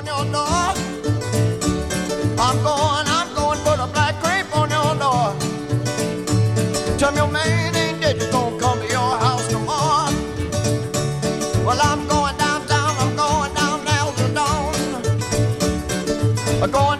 on your door. I'm going to put a black crepe on your door. Tell me your man ain't dead, you gonna come to your house tomorrow. Well, I'm going downtown, I'm going down there to dawn. I'm going